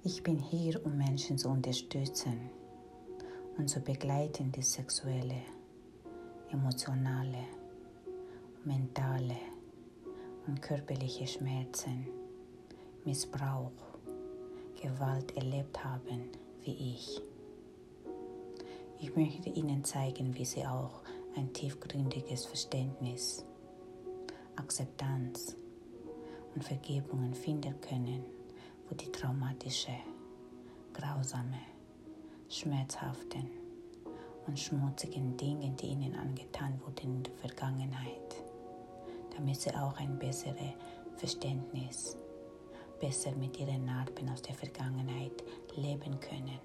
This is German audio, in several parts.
Ich bin hier, um Menschen zu unterstützen und zu begleiten, die sexuelle, emotionale, mentale und körperliche Schmerzen, Missbrauch, Gewalt erlebt haben wie ich. Ich möchte Ihnen zeigen, wie Sie auch ein tiefgründiges Verständnis, Akzeptanz und Vergebungen finden können, wo die traumatische, grausame, schmerzhaften und schmutzigen Dinge, die Ihnen angetan wurden in der Vergangenheit, damit Sie auch ein besseres Verständnis, besser mit Ihren Narben aus der Vergangenheit leben können.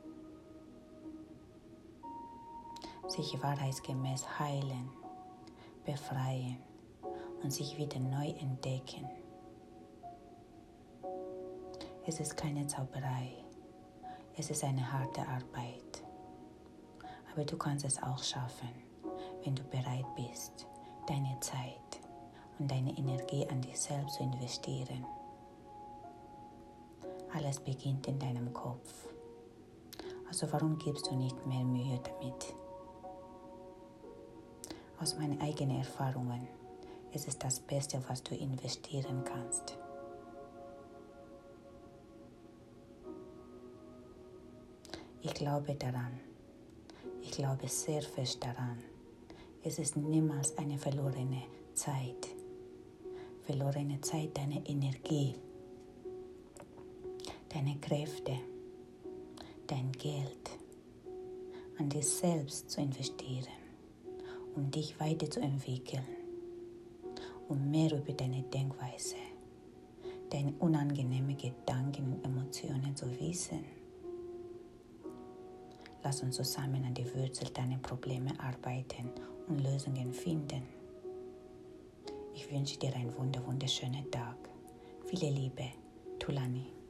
Sich wahrheitsgemäß heilen, befreien und sich wieder neu entdecken. Es ist keine Zauberei, es ist eine harte Arbeit. Aber du kannst es auch schaffen, wenn du bereit bist, deine Zeit und deine Energie an dich selbst zu investieren. Alles beginnt in deinem Kopf. Also warum gibst du nicht mehr Mühe damit? Aus meinen eigenen Erfahrungen ist es das Beste, was du investieren kannst. Ich glaube daran. Ich glaube sehr fest daran. Es ist niemals eine verlorene Zeit. Verlorene Zeit, deine Energie, deine Kräfte, dein Geld an dich selbst zu investieren, um dich weiterzuentwickeln, um mehr über deine Denkweise, deine unangenehmen Gedanken und Emotionen zu wissen. Lass uns zusammen an die Wurzel deiner Probleme arbeiten und Lösungen finden. Ich wünsche dir einen wunderschönen Tag. Viele Liebe, Tulani.